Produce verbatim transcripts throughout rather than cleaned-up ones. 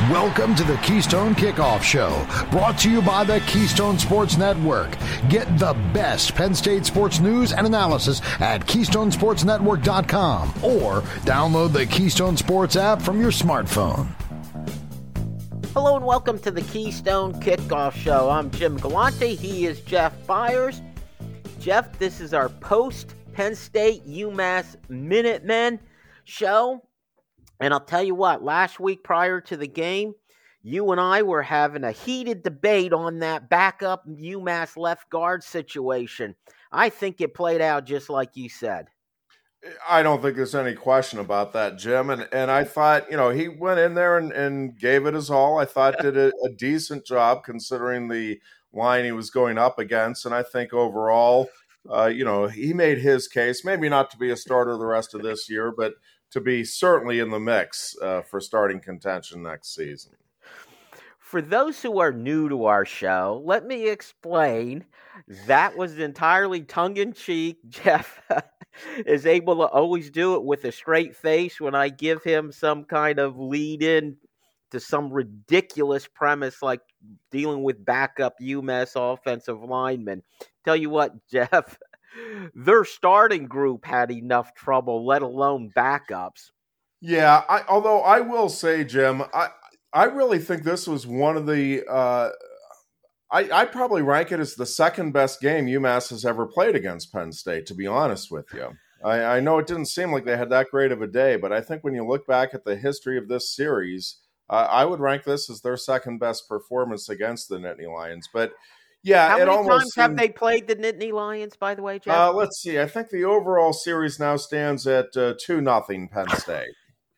Welcome to the Keystone Kickoff Show, brought to you by the Keystone Sports Network. Get the best Penn State sports news and analysis at keystone sports network dot com or download the Keystone Sports app from your smartphone. Hello and welcome to the Keystone Kickoff Show. I'm Jim Galante. He is Jeff Byers. Jeff, this is our post-Penn State UMass Minutemen show. And I'll tell you what, last week prior to the game, you and I were having a heated debate on that backup UMass left guard situation. I think it played out just like you said. I don't think there's any question about that, Jim. And and I thought, you know, he went in there and, and gave it his all. I thought did a, a decent job considering the line he was going up against. And I think overall, uh, you know, he made his case, maybe not to be a starter the rest of this year, but to be certainly in the mix uh, for starting contention next season. For those who are new to our show, let me explain. That was entirely tongue-in-cheek. Jeff is able to always do it with a straight face when I give him some kind of lead-in to some ridiculous premise like dealing with backup UMass offensive linemen. Tell you what, Jeff, their starting group had enough trouble, let alone backups. Yeah, I, although I will say, Jim, I I really think this was one of the uh, I I probably rank it as the second best game UMass has ever played against Penn State, to be honest with you. I, I know it didn't seem like they had that great of a day, but I think when you look back at the history of this series, uh, I would rank this as their second best performance against the Nittany Lions. But yeah, How it many almost times seemed, have they played the Nittany Lions, by the way, Jeff? Uh, let's see. I think the overall series now stands at uh, two nothing Penn State.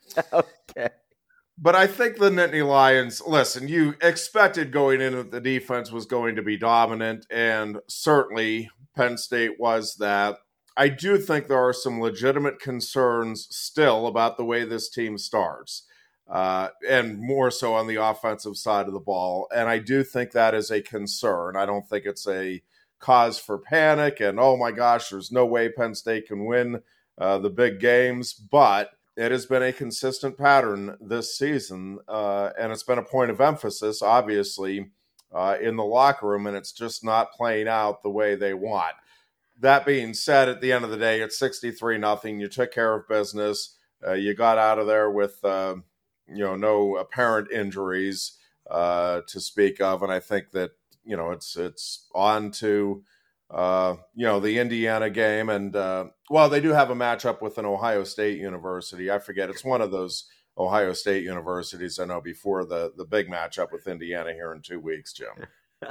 Okay. But I think the Nittany Lions, listen, you expected going in that the defense was going to be dominant, and certainly Penn State was that. I do think there are some legitimate concerns still about the way this team starts. Uh, and more so on the offensive side of the ball. And I do think that is a concern. I don't think it's a cause for panic and, oh my gosh, there's no way Penn State can win uh, the big games. But it has been a consistent pattern this season, uh, and it's been a point of emphasis, obviously, uh, in the locker room, and it's just not playing out the way they want. That being said, at the end of the day, it's sixty-three nothing. You took care of business. Uh, you got out of there with uh, – you know, no apparent injuries uh, to speak of. And I think that, you know, it's it's on to, uh, you know, the Indiana game. And, uh, well, they do have a matchup with an Ohio State university. I forget. It's one of those Ohio State universities, I know, before the, the big matchup with Indiana here in two weeks, Jim.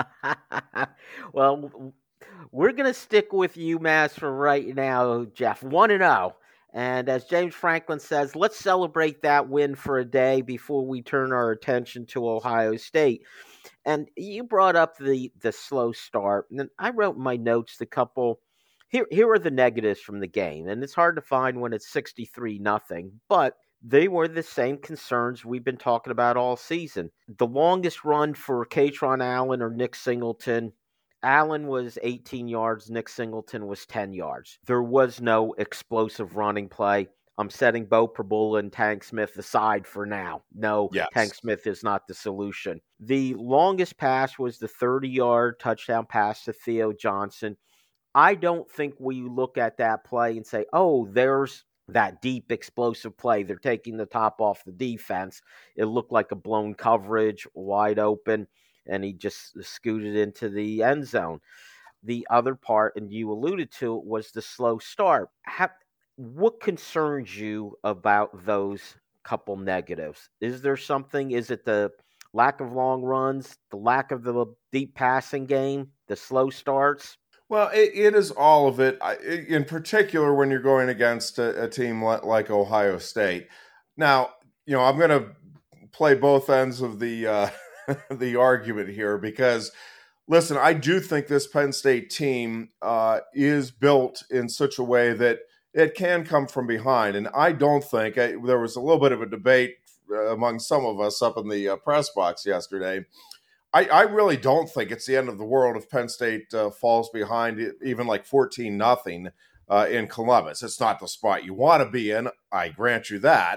Well, we're going to stick with UMass for right now, Jeff. one and oh. And as James Franklin says, let's celebrate that win for a day before we turn our attention to Ohio State. And you brought up the, the slow start. And I wrote in my notes the couple. Here, here are the negatives from the game. And it's hard to find when it's sixty-three nothing. But they were the same concerns we've been talking about all season. The longest run for Katron Allen or Nick Singleton, Allen was eighteen yards. Nick Singleton was ten yards. There was no explosive running play. I'm setting Bo Prabula and Tank Smith aside for now. No, yes. Tank Smith is not the solution. The longest pass was the thirty-yard touchdown pass to Theo Johnson. I don't think we look at that play and say, oh, there's that deep explosive play. They're taking the top off the defense. It looked like a blown coverage, wide open, and he just scooted into the end zone. The other part, and you alluded to it, was the slow start. How, what concerns you about those couple negatives? Is there something? Is it the lack of long runs, the lack of the deep passing game, the slow starts? Well, it, it is all of it, in particular when you're going against a, a team like Ohio State. Now, you know, I'm going to play both ends of the uh, the argument here because, listen, I do think this Penn State team uh, is built in such a way that it can come from behind. And I don't think I, there was a little bit of a debate uh, among some of us up in the uh, press box yesterday. I, I really don't think it's the end of the world if Penn State uh, falls behind even like fourteen nothing uh, in Columbus. It's not the spot you want to be in. I grant you that.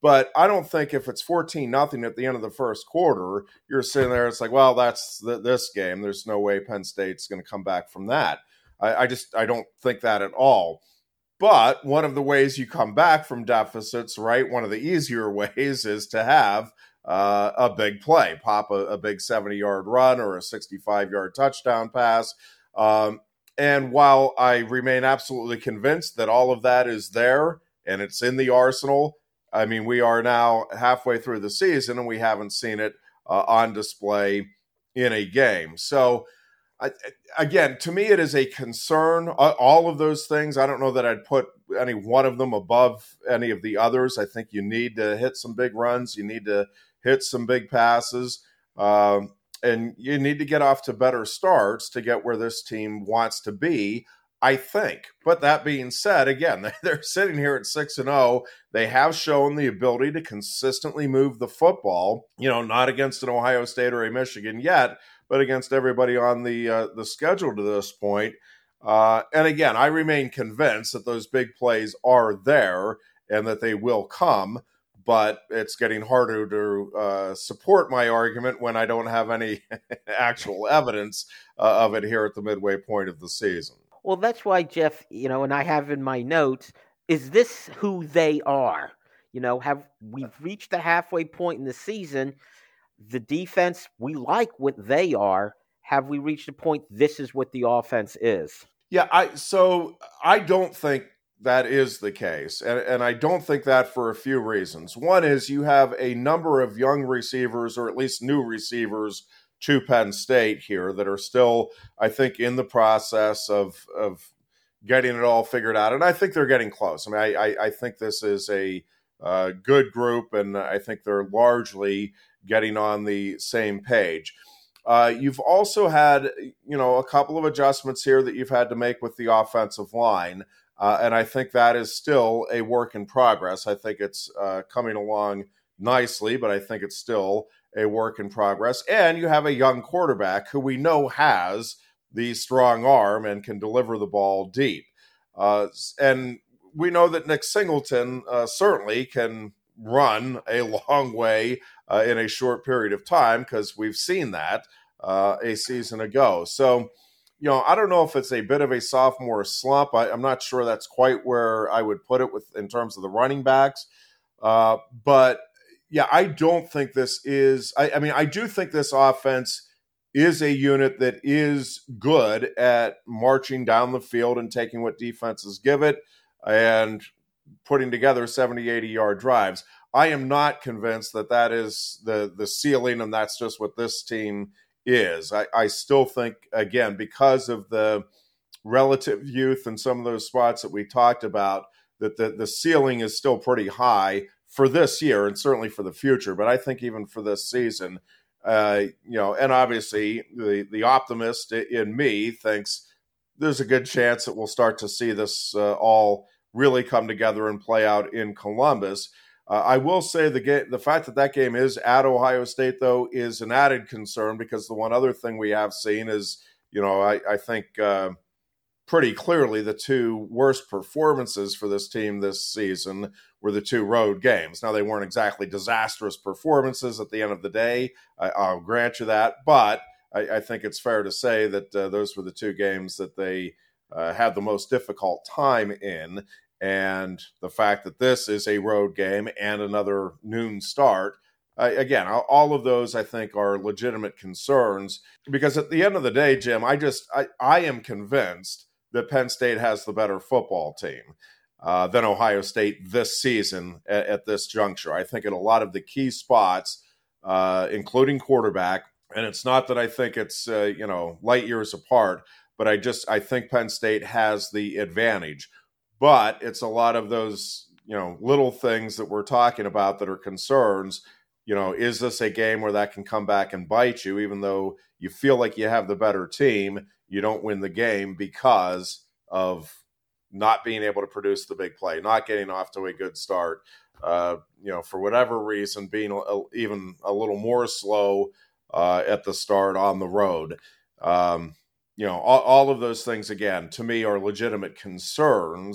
But I don't think if it's fourteen nothing at the end of the first quarter, you're sitting there, it's like, well, that's the, this game. There's no way Penn State's going to come back from that. I, I just, I don't think that at all. But one of the ways you come back from deficits, right, one of the easier ways is to have uh, a big play, pop a, a big seventy-yard run or a sixty-five-yard touchdown pass. Um, and while I remain absolutely convinced that all of that is there and it's in the arsenal, I mean, we are now halfway through the season and we haven't seen it uh, on display in a game. So, I, again, to me, it is a concern. All of those things, I don't know that I'd put any one of them above any of the others. I think you need to hit some big runs. You need to hit some big passes. Um, and you need to get off to better starts to get where this team wants to be, I think. But that being said, again, they're sitting here at six and oh. They have shown the ability to consistently move the football, you know, not against an Ohio State or a Michigan yet, but against everybody on the uh, the schedule to this point. Uh, and again, I remain convinced that those big plays are there and that they will come, but it's getting harder to uh, support my argument when I don't have any actual evidence uh, of it here at the midway point of the season. Well, that's why, Jeff, you know, and I have in my notes, is this who they are? You know, have we've reached the halfway point in the season? The defense, we like what they are. Have we reached a point this is what the offense is? Yeah, I so I don't think that is the case. And, and I don't think that for a few reasons. One is you have a number of young receivers, or at least new receivers, to Penn State here that are still, I think, in the process of of getting it all figured out. And I think they're getting close. I mean, I, I, I think this is a uh, good group, and I think they're largely getting on the same page. Uh, you've also had, you know, a couple of adjustments here that you've had to make with the offensive line. Uh, and I think that is still a work in progress. I think it's uh, coming along nicely, but I think it's still a work in progress. And you have a young quarterback who we know has the strong arm and can deliver the ball deep. Uh, and we know that Nick Singleton uh, certainly can run a long way uh, in a short period of time, because we've seen that uh, a season ago. So, you know, I don't know if it's a bit of a sophomore slump. I, I'm not sure that's quite where I would put it with in terms of the running backs. Uh, but yeah, I don't think this is, I, I mean, I do think this offense is a unit that is good at marching down the field and taking what defenses give it and putting together seventy, eighty-yard drives. I am not convinced that that is the, the ceiling and that's just what this team is. I, I still think, again, because of the relative youth and some of those spots that we talked about, that the, the ceiling is still pretty high for this year and certainly for the future. But I think even for this season, uh, you know, and obviously the, the optimist in me thinks there's a good chance that we'll start to see this uh, all really come together and play out in Columbus. Uh, I will say the game, the fact that that game is at Ohio State, though, is an added concern, because the one other thing we have seen is, you know, I, I think uh, pretty clearly the two worst performances for this team this season were the two road games. Now, they weren't exactly disastrous performances at the end of the day. I, I'll grant you that. But I, I think it's fair to say that uh, those were the two games that they uh, had the most difficult time in. And the fact that this is a road game and another noon start, uh, again, all of those I think are legitimate concerns, because at the end of the day, Jim, I just I, I am convinced that Penn State has the better football team uh, than Ohio State this season at, at this juncture. I think in a lot of the key spots, uh, including quarterback, and it's not that I think it's uh, you know light years apart, but I just I think Penn State has the advantage. But it's a lot of those, you know, little things that we're talking about that are concerns. You know, is this a game where that can come back and bite you, even though you feel like you have the better team? You don't win the game because of not being able to produce the big play, not getting off to a good start, uh, you know, for whatever reason, being a, even a little more slow uh, at the start on the road. Um You know, all, all of those things, again, to me are legitimate concerns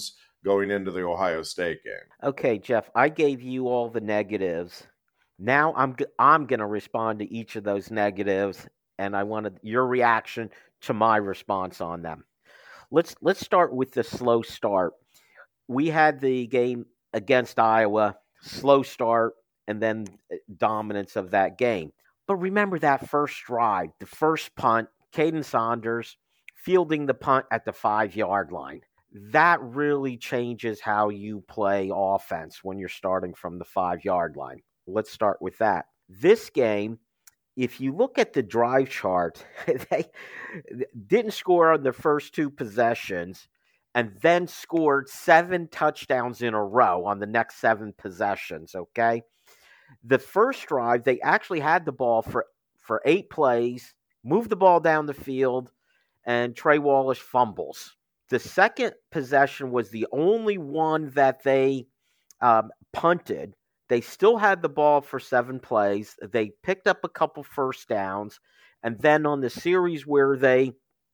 going into the Ohio State game. Okay, Jeff, I gave you all the negatives. Now I'm I'm going to respond to each of those negatives, and I wanted your reaction to my response on them. Let's let's start with the slow start. We had the game against Iowa, slow start, and then dominance of that game. But remember that first drive, the first punt, Caden Saunders fielding the punt at the five-yard line. That really changes how you play offense when you're starting from the five-yard line. Let's start with that. This game, if you look at the drive chart, they didn't score on the first two possessions and then scored seven touchdowns in a row on the next seven possessions, okay? The first drive, they actually had the ball for, for eight plays, moved the ball down the field, and Trey Wallace fumbles. The second possession was the only one that they um, punted. They still had the ball for seven plays. They picked up a couple first downs. And then on the series where they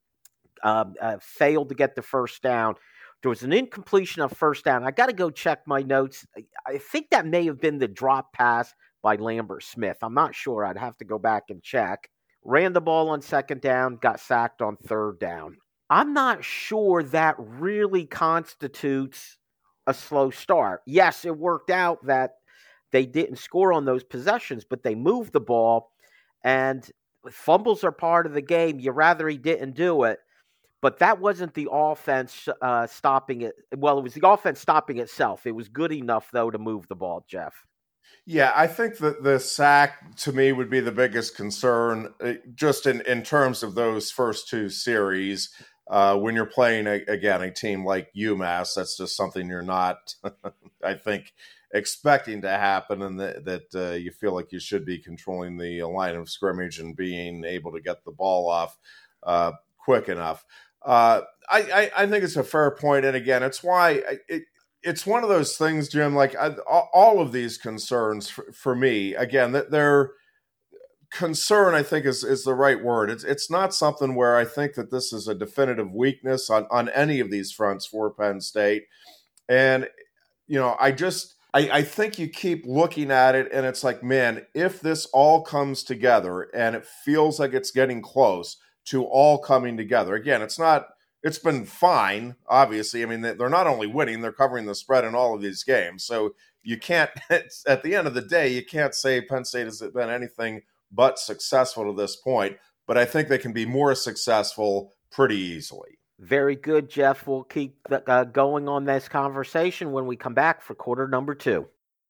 um, uh, failed to get the first down, there was an incompletion of first down. I got to go check my notes. I think that may have been the drop pass by Lambert Smith. I'm not sure. I'd have to go back and check. Ran the ball on second down, got sacked on third down. I'm not sure that really constitutes a slow start. Yes, it worked out that they didn't score on those possessions, but they moved the ball, and fumbles are part of the game. You rather he didn't do it, but that wasn't the offense uh, stopping it. Well, it was the offense stopping itself. It was good enough, though, to move the ball, Jeff. Yeah, I think that the sack, to me, would be the biggest concern, just in, in terms of those first two series. Uh, when you're playing, a, again, a team like UMass, that's just something you're not, I think, expecting to happen, and that, that uh, you feel like you should be controlling the line of scrimmage and being able to get the ball off uh, quick enough. Uh, I, I, I think it's a fair point, and again, it's why it, it's one of those things, Jim, like I, all of these concerns for, for me, again, that they're concern, I think, is is the right word. It's it's not something where I think that this is a definitive weakness on, on any of these fronts for Penn State. And, you know, I just, I, I think you keep looking at it and it's like, man, if this all comes together and it feels like it's getting close to all coming together. Again, it's not, it's been fine, obviously. I mean, they're not only winning, they're covering the spread in all of these games. So you can't, at the end of the day, you can't say Penn State has been anything but successful to this point, but I think they can be more successful pretty easily. Very good, Jeff. We'll keep uh, going on this conversation when we come back for quarter number two.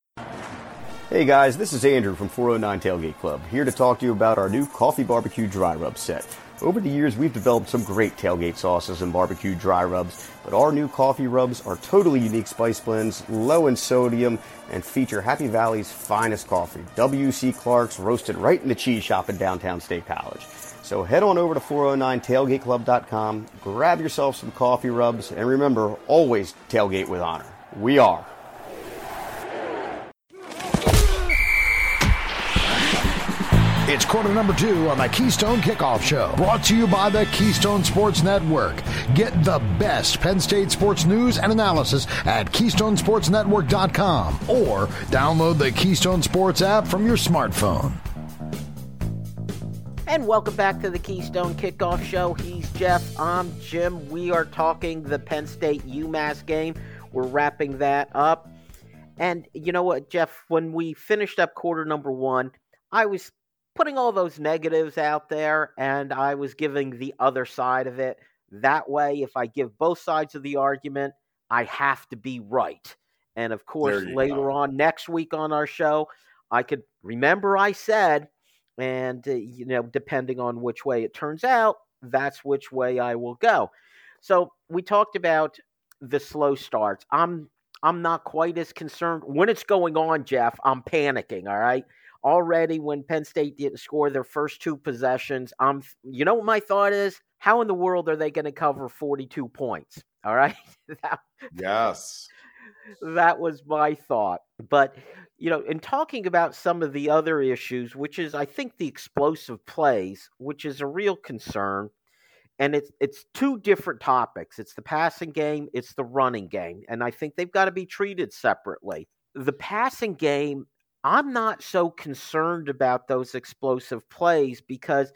Hey guys, this is Andrew from four oh nine Tailgate Club, here to talk to you about our new Coffee Barbecue Dry Rub set. Over the years, we've developed some great tailgate sauces and barbecue dry rubs, but our new coffee rubs are totally unique spice blends, low in sodium, and feature Happy Valley's finest coffee, W C Clark's, roasted right in the cheese shop in downtown State College. So head on over to four oh nine tailgate club dot com, grab yourself some coffee rubs, and remember, always tailgate with honor. We are. It's quarter number two on the Keystone Kickoff Show, brought to you by the Keystone Sports Network. Get the best Penn State sports news and analysis at keystone sports network dot com or download the Keystone Sports app from your smartphone. And welcome back to the Keystone Kickoff Show. He's Jeff. I'm Jim. We are talking the Penn State UMass game. We're wrapping that up. And you know what, Jeff? When we finished up quarter number one, I was putting all those negatives out there, and I was giving the other side of it. That way, if I give both sides of the argument, I have to be right. And of course, later go. on next week on our show, I could remember I said, and, uh, you know, depending on which way it turns out, that's which way I will go. So we talked about the slow starts. I'm, I'm not quite as concerned. When it's going on, Jeff, I'm panicking, all right? Already, when Penn State didn't score their first two possessions, I'm, you know what my thought is? How in the world are they going to cover forty-two points? All right? that, yes. That was my thought. But, you know, in talking about some of the other issues, which is, I think, the explosive plays, which is a real concern. And it's it's two different topics. It's the passing game, it's the running game. And I think they've got to be treated separately. The passing game, I'm not so concerned about those explosive plays because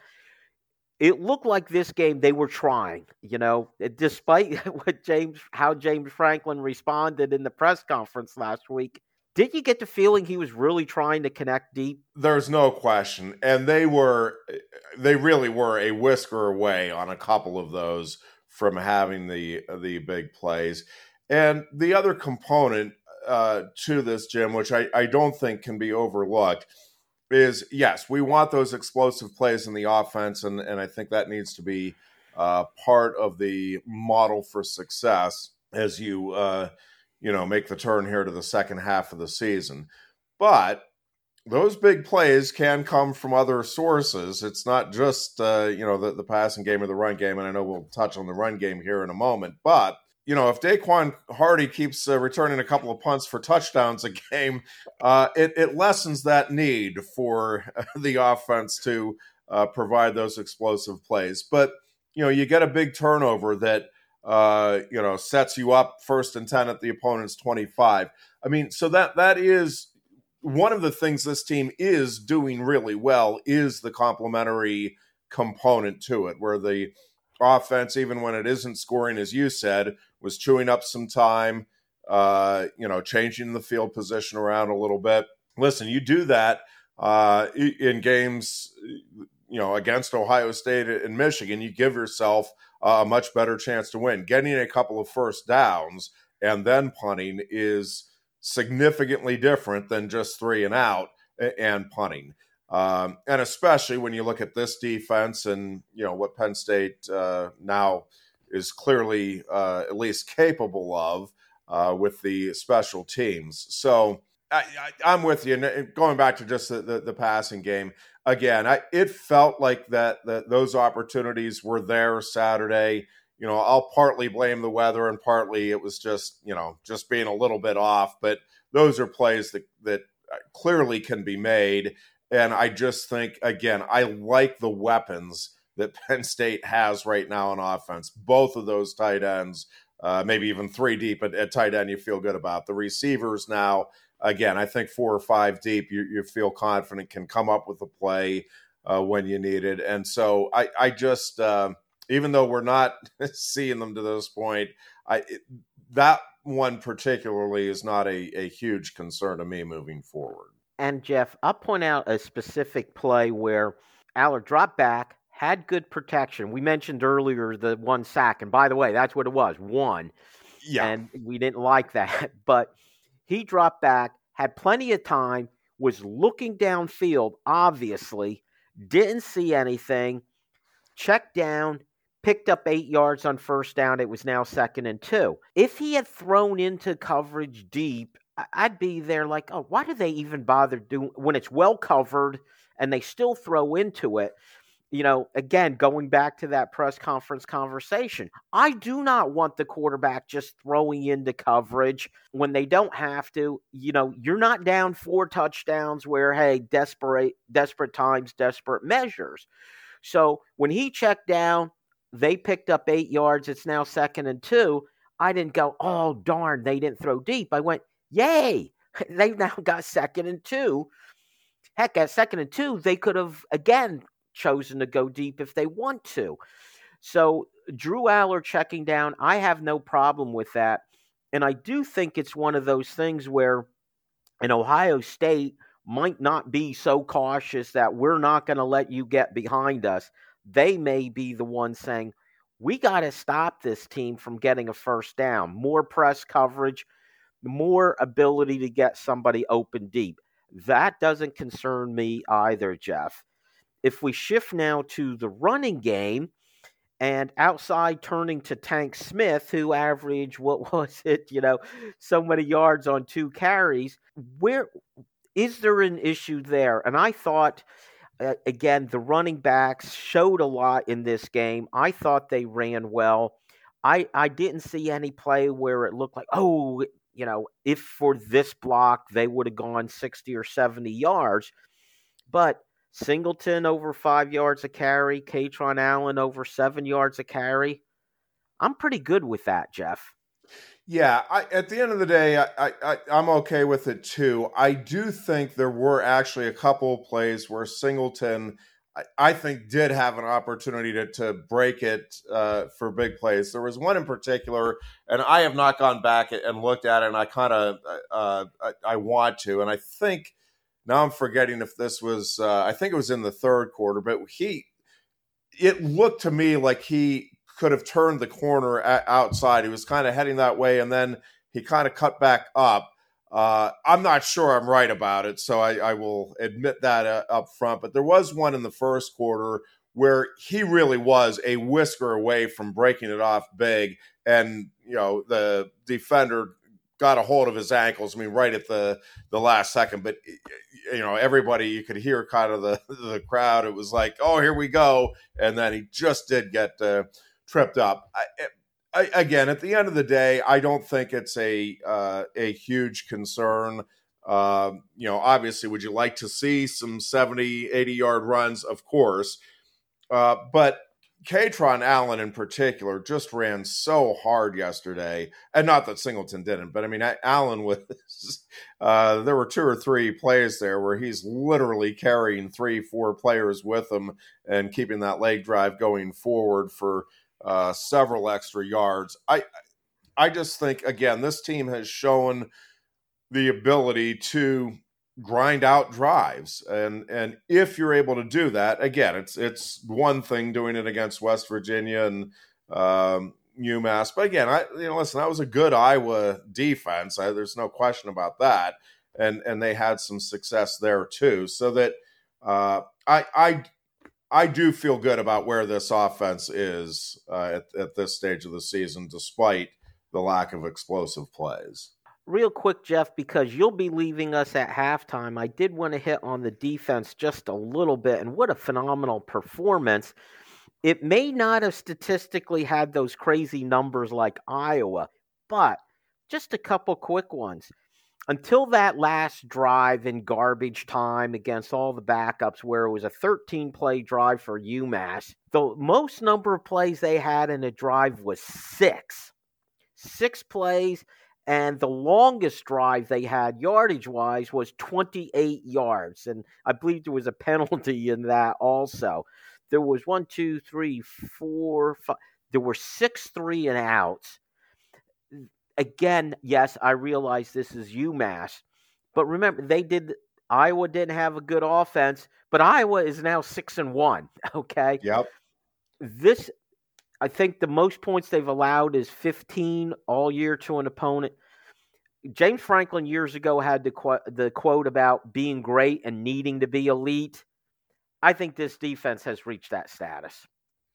it looked like this game they were trying, you know, despite what James, how James Franklin responded in the press conference last week. Did you get the feeling he was really trying to connect deep? There's no question. And they were, they really were a whisker away on a couple of those from having the, the big plays. And the other component uh, to this, Jim, which I, I don't think can be overlooked, is, yes, we want those explosive plays in the offense, and, and I think that needs to be uh, part of the model for success as you, uh, you know, make the turn here to the second half of the season. But those big plays can come from other sources. It's not just, uh, you know, the, the passing game or the run game, and I know we'll touch on the run game here in a moment, but you know, if Daquan Hardy keeps uh, returning a couple of punts for touchdowns a game, uh, it, it lessens that need for the offense to uh, provide those explosive plays. But, you know, you get a big turnover that, uh, you know, sets you up first and ten at the opponent's twenty-five. I mean, so that that is one of the things this team is doing really well is the complementary component to it, where the offense, even when it isn't scoring, as you said, was chewing up some time, uh, you know, changing the field position around a little bit. Listen, you do that uh, in games, you know, against Ohio State and Michigan, you give yourself a much better chance to win. Getting a couple of first downs and then punting is significantly different than just three and out and punting. Um, and especially when you look at this defense and, you know, what Penn State uh, now is clearly uh, at least capable of uh, with the special teams. So I, I, I'm with you. And going back to just the, the, the passing game, again, I, it felt like that, that those opportunities were there Saturday. You know, I'll partly blame the weather and partly it was just, you know, just being a little bit off. But those are plays that, that clearly can be made. And I just think, again, I like the weapons that Penn State has right now on offense. Both of those tight ends, uh, maybe even three deep at, at tight end, you feel good about. The receivers now, again, I think four or five deep, you, you feel confident can come up with a play uh, when you need it. And so I, I just, uh, even though we're not seeing them to this point, I it, that one particularly is not a, a huge concern to me moving forward. And, Jeff, I'll point out a specific play where Allard dropped back, had good protection. We mentioned earlier the one sack, and by the way, that's what it was, one. Yeah. And we didn't like that. But he dropped back, had plenty of time, was looking downfield, obviously, didn't see anything, checked down, picked up eight yards on first down. It was now second and two. If he had thrown into coverage deep, I'd be there like, oh, why do they even bother doing when it's well covered and they still throw into it? You know, again, going back to that press conference conversation, I do not want the quarterback just throwing into coverage when they don't have to. You know, you're not down four touchdowns where, hey, desperate, desperate times, desperate measures. So when he checked down, they picked up eight yards. It's now second and two. I didn't go, oh, darn, they didn't throw deep. I went, yay, they've now got second and two. Heck, at second and two, they could have, again, chosen to go deep if they want to. So Drew Allard checking down, I have no problem with that. And I do think it's one of those things where an Ohio State might not be so cautious that we're not going to let you get behind us. They may be the ones saying, we got to stop this team from getting a first down. More press coverage, more ability to get somebody open deep. That doesn't concern me either, Jeff. If we shift now to the running game and outside turning to Tank Smith, who averaged, what was it, you know, so many yards on two carries, where is there an issue there? And I thought, uh, again, the running backs showed a lot in this game. I thought they ran well. I, I didn't see any play where it looked like, oh, you know, if for this block they would have gone sixty or seventy yards. But Singleton over five yards a carry, Katron Allen over seven yards a carry. I'm pretty good with that, Jeff. Yeah, I, at the end of the day, I, I, I'm okay with it too. I do think there were actually a couple plays where Singleton, I, I think, did have an opportunity to, to break it uh, for big plays. There was one in particular, and I have not gone back and looked at it, and I kind of uh, I, I want to. And I think, now I'm forgetting if this was, uh, I think it was in the third quarter, but he, it looked to me like he could have turned the corner outside. He was kind of heading that way, and then he kind of cut back up. Uh, I'm not sure I'm right about it, so I, I will admit that uh, up front. But there was one in the first quarter where he really was a whisker away from breaking it off big, and you know the defender got a hold of his ankles. I mean, right at the the last second. But you know, everybody, you could hear kind of the the crowd. It was like, oh, here we go, and then he just did get Uh, tripped up. I, I, again, at the end of the day, I don't think it's a uh, a huge concern. Um, you know, obviously, would you like to see some seventy, eighty-yard runs? Of course. Uh, but Katron Allen in particular just ran so hard yesterday. And not that Singleton didn't, but I mean, Allen was, uh, there were two or three plays there where he's literally carrying three, four players with him and keeping that leg drive going forward for Uh, several extra yards. I I just think, again, this team has shown the ability to grind out drives. And and if you're able to do that, again, it's it's one thing doing it against West Virginia and um, UMass. But again, I you know, listen, that was a good Iowa defense. I, there's no question about that. And and they had some success there too. So that uh, I I I do feel good about where this offense is uh, at, at this stage of the season, despite the lack of explosive plays. Real quick, Jeff, because you'll be leaving us at halftime, I did want to hit on the defense just a little bit, and what a phenomenal performance. It may not have statistically had those crazy numbers like Iowa, but just a couple quick ones. Until that last drive in garbage time against all the backups where it was a thirteen-play drive for UMass, the most number of plays they had in a drive was six. Six plays, and the longest drive they had yardage-wise was twenty-eight yards, and I believe there was a penalty in that also. There was one, two, three, four, five. There were six three and outs. Again, yes, I realize this is UMass, but remember, they did. Iowa didn't have a good offense, but Iowa is now six and one. Okay. Yep. This, I think, the most points they've allowed is fifteen all year to an opponent. James Franklin years ago had the qu- the quote about being great and needing to be elite. I think this defense has reached that status.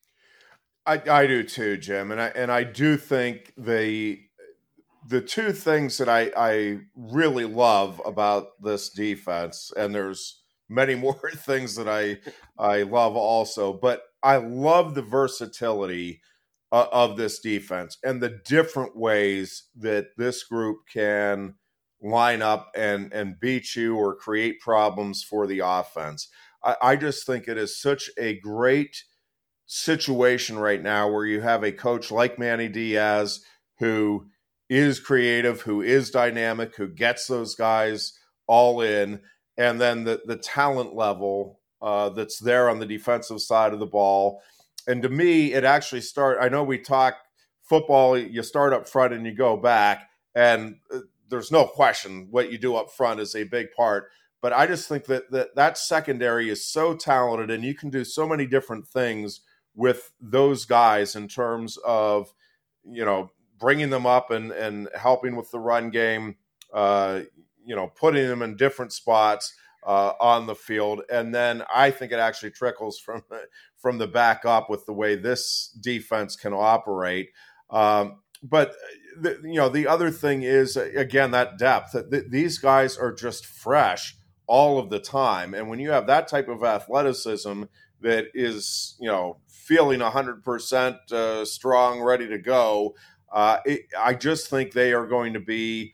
I, I do too, Jim, and I and I do think they. The two things that I, I really love about this defense, and there's many more things that I I love also, but I love the versatility uh, of this defense and the different ways that this group can line up and, and beat you or create problems for the offense. I, I just think it is such a great situation right now where you have a coach like Manny Diaz who is creative, who is dynamic, who gets those guys all in, and then the, the talent level uh, that's there on the defensive side of the ball. And to me, it actually start. I know we talk football, you start up front and you go back, and there's no question what you do up front is a big part. But I just think that that, that secondary is so talented, and you can do so many different things with those guys in terms of, you know, bringing them up and, and helping with the run game, uh, you know, putting them in different spots uh, on the field. And then I think it actually trickles from, from the back up with the way this defense can operate. Um, but, the, you know, the other thing is, again, that depth. Th- these guys are just fresh all of the time. And when you have that type of athleticism that is, you know, feeling one hundred percent uh, strong, ready to go, Uh, it, I just think they are going to be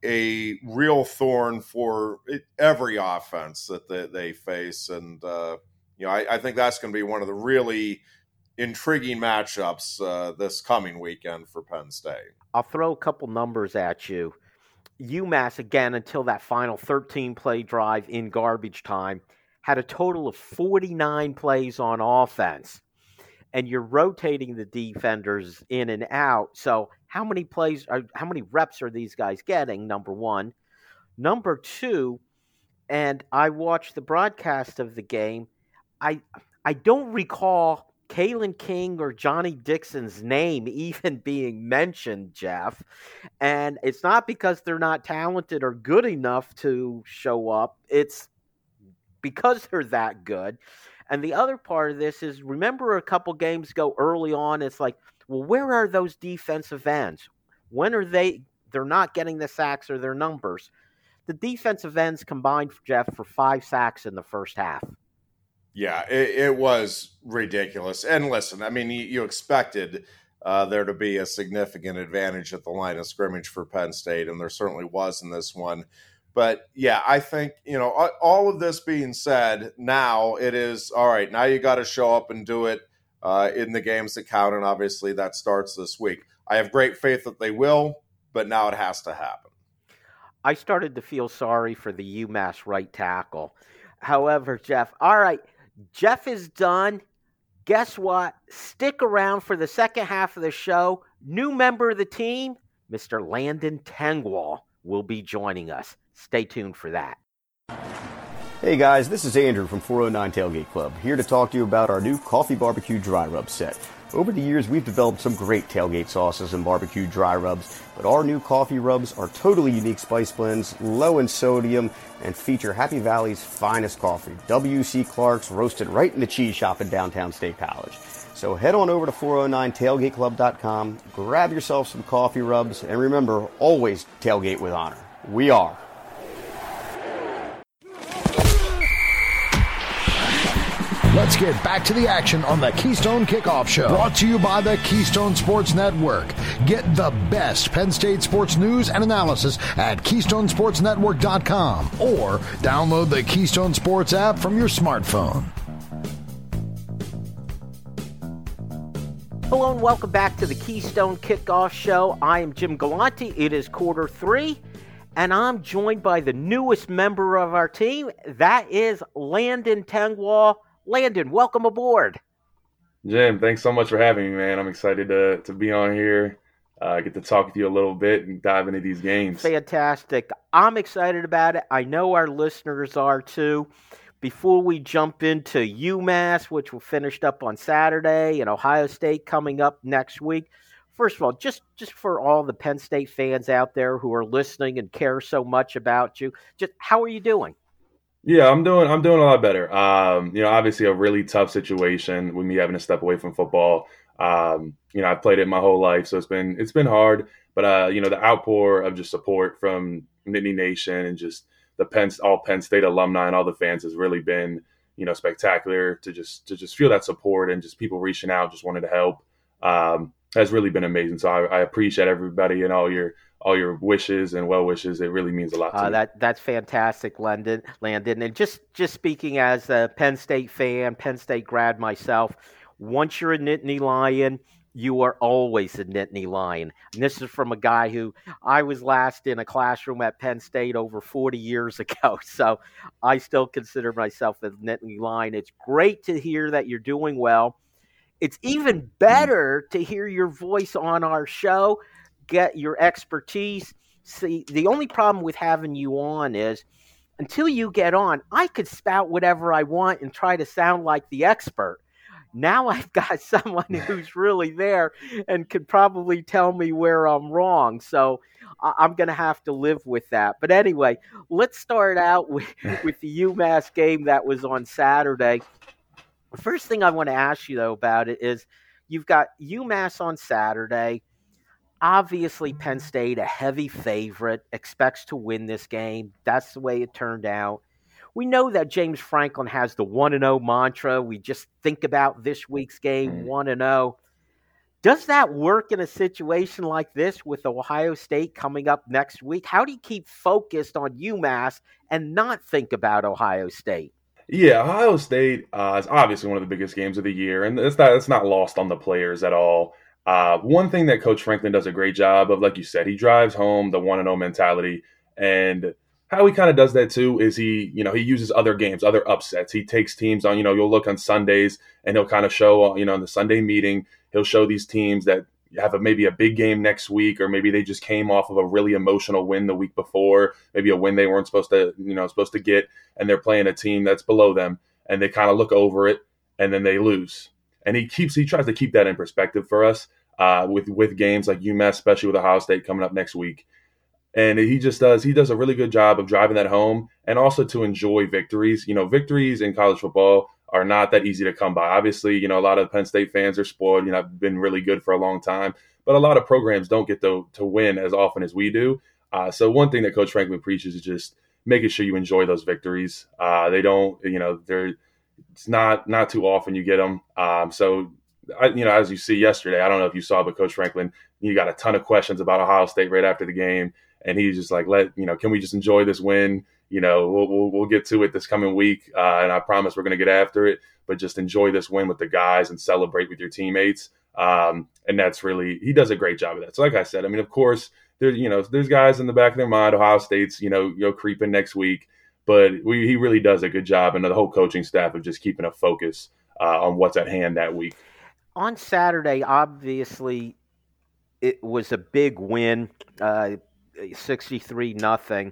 a real thorn for every offense that they, they face. And, uh, you know, I, I think that's going to be one of the really intriguing matchups uh, this coming weekend for Penn State. I'll throw a couple numbers at you. UMass, again, until that final thirteen-play drive in garbage time, had a total of forty-nine plays on offense. And you're rotating the defenders in and out. So how many plays, are, how many reps are these guys getting, number one? Number two, and I watched the broadcast of the game, I I don't recall Kalen King or Johnny Dixon's name even being mentioned, Jeff. And it's not because they're not talented or good enough to show up. It's because they're that good. And the other part of this is, remember a couple games ago early on, it's like, well, where are those defensive ends? When are they? They're not getting the sacks or their numbers. The defensive ends combined, Jeff, for five sacks in the first half. Yeah, it, it was ridiculous. And listen, I mean, you, you expected uh, there to be a significant advantage at the line of scrimmage for Penn State, and there certainly was in this one. But, yeah, I think, you know, all of this being said, now it is, all right, now you got to show up and do it uh, in the games that count, and obviously that starts this week. I have great faith that they will, but now it has to happen. I started to feel sorry for the UMass right tackle. However, Jeff, all right, Jeff is done. Guess what? Stick around for the second half of the show. New member of the team, Mister Landon Tengwall, will be joining us. Stay tuned for that. Hey guys, this is Andrew from four oh nine Tailgate Club, here to talk to you about our new Coffee Barbecue Dry Rub set. Over the years, we've developed some great tailgate sauces and barbecue dry rubs, but our new coffee rubs are totally unique spice blends, low in sodium, and feature Happy Valley's finest coffee, W C Clark's, roasted right in the cheese shop in downtown State College. So head on over to four oh nine tailgate club dot com, grab yourself some coffee rubs, and remember, always tailgate with honor. We are. Let's get back to the action on the Keystone Kickoff Show. Brought to you by the Keystone Sports Network. Get the best Penn State sports news and analysis at keystone sports network dot com or download the Keystone Sports app from your smartphone. Hello and welcome back to the Keystone Kickoff Show. I am Jim Galante. It is quarter three, and I'm joined by the newest member of our team. That is Landon Tengwall. Landon, welcome aboard. Jim, thanks so much for having me, man. I'm excited to to be on here, uh, get to talk with you a little bit and dive into these games. Fantastic. I'm excited about it. I know our listeners are too. Before we jump into UMass, which will finished up on Saturday, and Ohio State coming up next week, first of all, just, just for all the Penn State fans out there who are listening and care so much about you, just how are you doing? Yeah, I'm doing I'm doing a lot better. Um, you know, obviously a really tough situation with me having to step away from football. Um, you know, I've played it my whole life, so it's been it's been hard. But uh, you know, the outpour of just support from Nittany Nation and just the Penn all Penn State alumni and all the fans has really been, you know, spectacular to just to just feel that support and just people reaching out, just wanting to help. Um, has really been amazing. So I, I appreciate everybody and all your all your wishes and well wishes. It really means a lot to uh, me. That that's fantastic, Landon. Landon, and just just speaking as a Penn State fan, Penn State grad myself. Once you're a Nittany Lion, you are always a Nittany Lion. And this is from a guy who I was last in a classroom at Penn State over forty years ago. So I still consider myself a Nittany Lion. It's great to hear that you're doing well. It's even better to hear your voice on our show, get your expertise. See, the only problem with having you on is until you get on, I could spout whatever I want and try to sound like the expert. Now I've got someone who's really there and could probably tell me where I'm wrong. So I'm going to have to live with that. But anyway, let's start out with, with the UMass game that was on Saturday. The first thing I want to ask you, though, about it is you've got UMass on Saturday. Obviously, Penn State, a heavy favorite, expects to win this game. That's the way it turned out. We know that James Franklin has the one and oh mantra. We just think about this week's game, one and oh. Does that work in a situation like this with Ohio State coming up next week? How do you keep focused on UMass and not think about Ohio State? Yeah, Ohio State uh, is obviously one of the biggest games of the year, and it's not, it's not lost on the players at all. Uh, one thing that Coach Franklin does a great job of, like you said, he drives home the one and oh mentality, and how he kind of does that too is he, you know, he uses other games, other upsets. He takes teams on, you know, you'll look on Sundays and he'll kind of show, you know, in the Sunday meeting, he'll show these teams that have a, maybe a big game next week, or maybe they just came off of a really emotional win the week before, maybe a win they weren't supposed to, you know, supposed to get, and they're playing a team that's below them, and they kind of look over it and then they lose. And he keeps, he tries to keep that in perspective for us uh, with, with games like UMass, especially with Ohio State coming up next week. And he just does, he does a really good job of driving that home, and also to enjoy victories. You know, victories in college football are not that easy to come by. Obviously, you know, a lot of Penn State fans are spoiled, you know, have been really good for a long time, but a lot of programs don't get to, to win as often as we do. Uh, so one thing that Coach Franklin preaches is just making sure you enjoy those victories. Uh, they don't, you know, they're, it's not, not too often you get them. Um, so, I, you know, as you see yesterday, I don't know if you saw, but Coach Franklin, you got a ton of questions about Ohio State right after the game. And he's just like, let, you know, can we just enjoy this win? You know, we'll, we'll, we'll get to it this coming week. Uh, and I promise we're going to get after it, but just enjoy this win with the guys and celebrate with your teammates. Um, and that's really, he does a great job of that. So like I said, I mean, of course, there's, you know, there's guys in the back of their mind, Ohio State's, you know, you know, creeping next week, but we, he really does a good job, and the whole coaching staff of just keeping a focus uh, on what's at hand that week. On Saturday, obviously, it was a big win, uh, sixty-three nothing.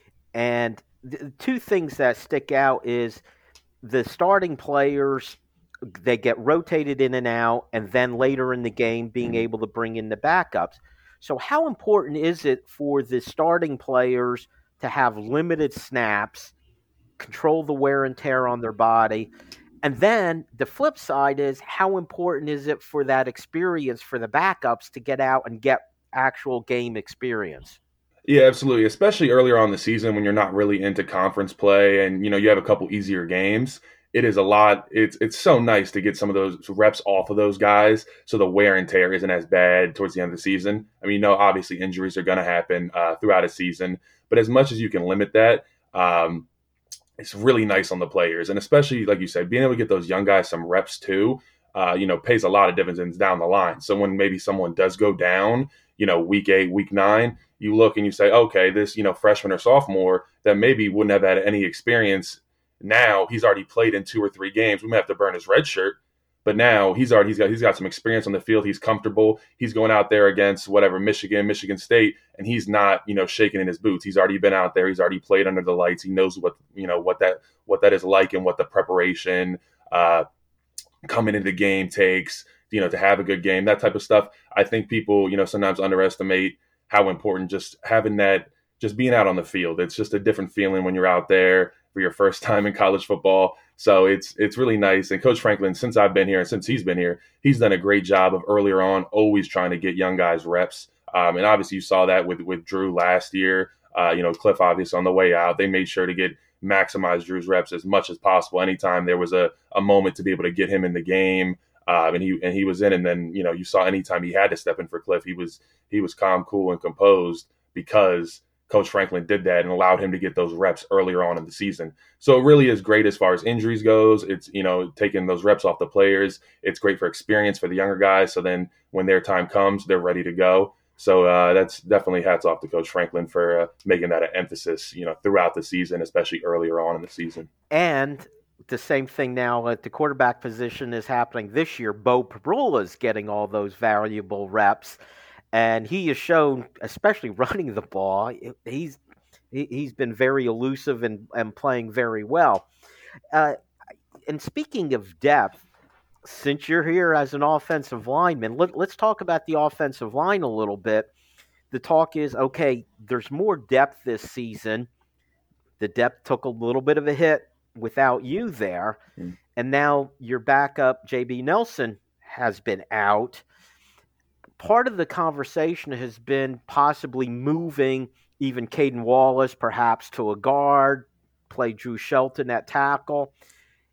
And the two things that stick out is the starting players, they get rotated in and out, and then later in the game being able to bring in the backups. So how important is it for the starting players to have limited snaps, control the wear and tear on their body? And then the flip side is, how important is it for that experience for the backups to get out and get actual game experience? Yeah, absolutely. Especially earlier on in the season when you're not really into conference play and, you know, you have a couple easier games. It is a lot. It's it's so nice to get some of those reps off of those guys so the wear and tear isn't as bad towards the end of the season. I mean, you know, obviously injuries are going to happen uh, throughout a season, but as much as you can limit that, um, it's really nice on the players. And especially, like you said, being able to get those young guys some reps too, uh, you know, pays a lot of dividends down the line. So when maybe someone does go down, you know, week eight, week nine, you look and you say, okay, this, you know, freshman or sophomore that maybe wouldn't have had any experience. Now he's already played in two or three games. We may have to burn his red shirt, but now he's already, he's got, he's got some experience on the field. He's comfortable. He's going out there against whatever, Michigan, Michigan State, and he's not, you know, shaking in his boots. He's already been out there. He's already played under the lights. He knows what, you know, what that, what that is like and what the preparation, uh, coming into the game takes, you know, to have a good game, that type of stuff. I think people, you know, sometimes underestimate how important just having that, just being out on the field. It's just a different feeling when you're out there for your first time in college football. So it's it's really nice. And Coach Franklin, since I've been here and since he's been here, he's done a great job of earlier on always trying to get young guys reps. Um, and obviously you saw that with, with Drew last year. Uh, you know, Cliff obviously on the way out, they made sure to get maximize Drew's reps as much as possible. Anytime there was a, a moment to be able to get him in the game, uh, and he and he was in. And then, you know, you saw anytime he had to step in for Cliff, he was he was calm, cool, and composed because Coach Franklin did that and allowed him to get those reps earlier on in the season. So it really is great as far as injuries goes. It's, you know, taking those reps off the players. It's great for experience for the younger guys. So then when their time comes, they're ready to go. So uh, that's definitely hats off to Coach Franklin for uh, making that an emphasis, you know, throughout the season, especially earlier on in the season. And the same thing now at the quarterback position is happening this year. Beau Pribula is getting all those valuable reps. And he has shown, especially running the ball, he's he's been very elusive and, and playing very well. Uh, and speaking of depth, since you're here as an offensive lineman, let, let's talk about the offensive line a little bit. The talk is, okay, there's more depth this season. The depth took a little bit of a hit without you there. Mm. And now your backup, J B Nelson, has been out. Part of the conversation has been possibly moving even Caden Wallace perhaps to a guard, play Drew Shelton at tackle.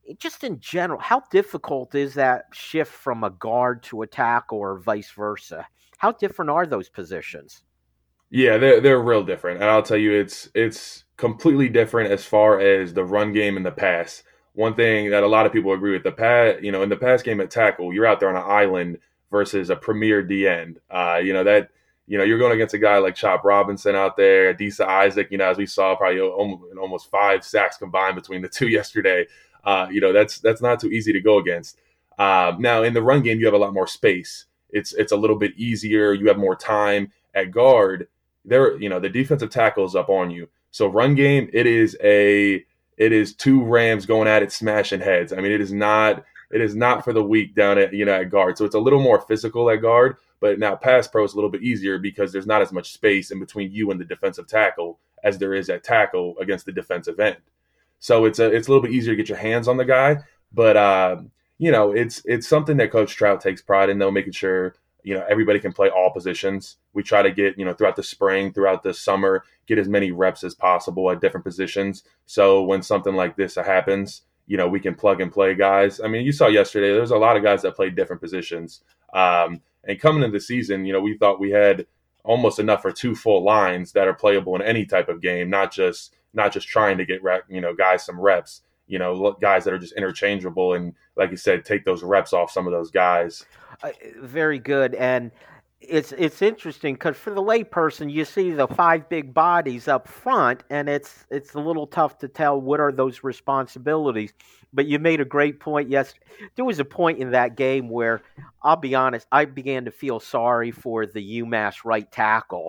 just in general, how difficult is that shift from a guard to a tackle or vice versa? How different are those positions? Yeah, they're they're real different, and I'll tell you, it's it's completely different as far as the run game and the pass. One thing that a lot of people agree with, the pass, you know, in the pass game at tackle, you're out there on an island versus a premier D end. Uh, you know that you know you're going against a guy like Chop Robinson out there, Adisa Isaac. You know, as we saw, probably almost, almost five sacks combined between the two yesterday. Uh, you know, that's that's not too easy to go against. Uh, now, in the run game, you have a lot more space. It's it's a little bit easier. You have more time at guard. There, you know, the defensive tackle is up on you. So run game, it is a it is two Rams going at it, smashing heads. I mean, it is not it is not for the weak down at you know at guard. So it's a little more physical at guard. But now pass pro is a little bit easier because there's not as much space in between you and the defensive tackle as there is at tackle against the defensive end. So it's a it's a little bit easier to get your hands on the guy. But uh, you know, it's it's something that Coach Trout takes pride in, though, making sure you know everybody can play all positions. We try to get you know throughout the spring, throughout the summer, get as many reps as possible at different positions. So when something like this happens, you know we can plug and play guys. I mean, you saw yesterday there's a lot of guys that played different positions. Um, and coming into the season, you know we thought we had almost enough for two full lines that are playable in any type of game, not just not just trying to get you know guys some reps. You know, guys that are just interchangeable and, like you said, take those reps off some of those guys. Uh, very good. And it's it's interesting because for the layperson, you see the five big bodies up front, and it's it's a little tough to tell what are those responsibilities. But you made a great point. Yes, there was a point in that game where, I'll be honest, I began to feel sorry for the UMass right tackle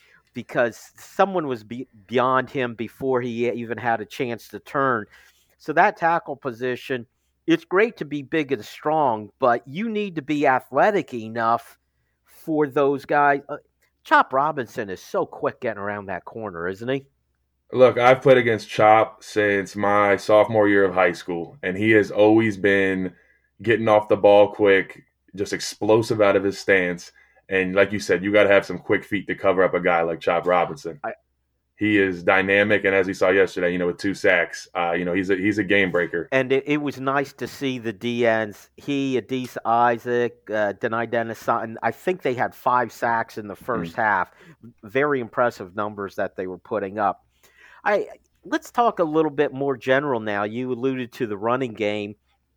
because someone was be- beyond him before he even had a chance to turn. So that tackle position, it's great to be big and strong, but you need to be athletic enough for those guys. Uh, Chop Robinson is so quick getting around that corner, isn't he? Look, I've played against Chop since my sophomore year of high school, and he has always been getting off the ball quick, just explosive out of his stance. And like you said, you got to have some quick feet to cover up a guy like Chop Robinson. I, He is dynamic, and as we saw yesterday, you know, with two sacks, uh, you know, he's a he's a game breaker. And it, it was nice to see the D Ns. He, Adisa Isaac, uh, Denai Dennis, and I think they had five sacks in the first mm. half. Very impressive numbers that they were putting up. I let's talk a little bit more general now. You alluded to the running game,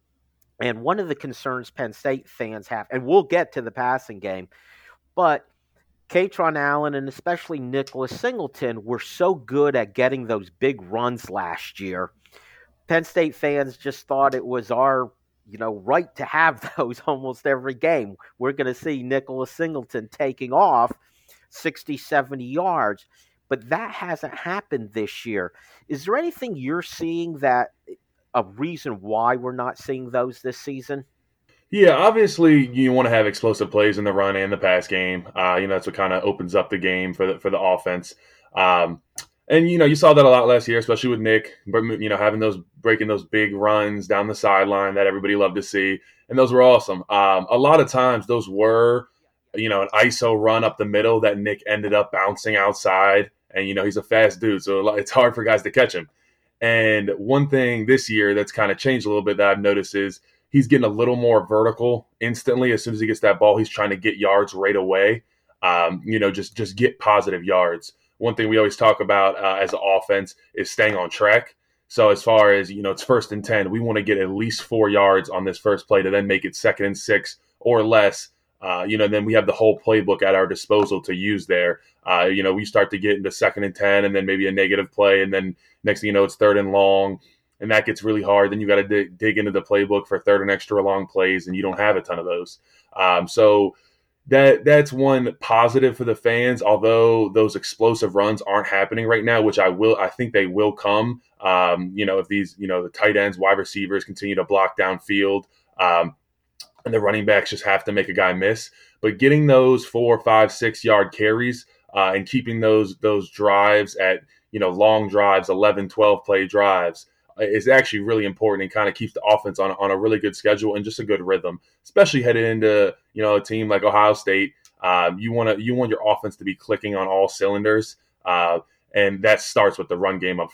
and one of the concerns Penn State fans have, and we'll get to the passing game, but Katron Allen and especially Nicholas Singleton were so good at getting those big runs last year. Penn State fans just thought it was our, you know, right to have those almost every game. We're going to see Nicholas Singleton taking off sixty, seventy yards, but that hasn't happened this year. Is there anything you're seeing that a reason why we're not seeing those this season? Yeah, obviously you want to have explosive plays in the run and the pass game. Uh, you know, that's what kind of opens up the game for the for the offense. Um, and you know, you saw that a lot last year, especially with Nick. You know, having those breaking those big runs down the sideline that everybody loved to see, and those were awesome. Um, a lot of times, those were, you know, an I S O run up the middle that Nick ended up bouncing outside, and you know, he's a fast dude, so it's hard for guys to catch him. And one thing this year that's kind of changed a little bit that I've noticed is he's getting a little more vertical instantly. As soon as he gets that ball, he's trying to get yards right away. Um, you know, just just get positive yards. One thing we always talk about uh, as an offense is staying on track. So as far as, you know, it's first and ten, we want to get at least four yards on this first play to then make it second and six or less. Uh, you know, then we have the whole playbook at our disposal to use there. Uh, you know, we start to get into second and ten and then maybe a negative play. And then next thing you know, it's third and long. And that gets really hard. Then you got to dig, dig into the playbook for third and extra long plays, and you don't have a ton of those. Um, so that that's one positive for the fans. Although those explosive runs aren't happening right now, which I will, I think they will come. Um, you know, if these, you know, the tight ends, wide receivers continue to block downfield, um, and the running backs just have to make a guy miss. But getting those four, five, six yard carries uh, and keeping those those drives at, you know, long drives, eleven, twelve play drives, is actually really important and kind of keeps the offense on, on a really good schedule and just a good rhythm, especially headed into, you know, a team like Ohio State. Um, you want to you want your offense to be clicking on all cylinders, uh, and that starts with the run game up front.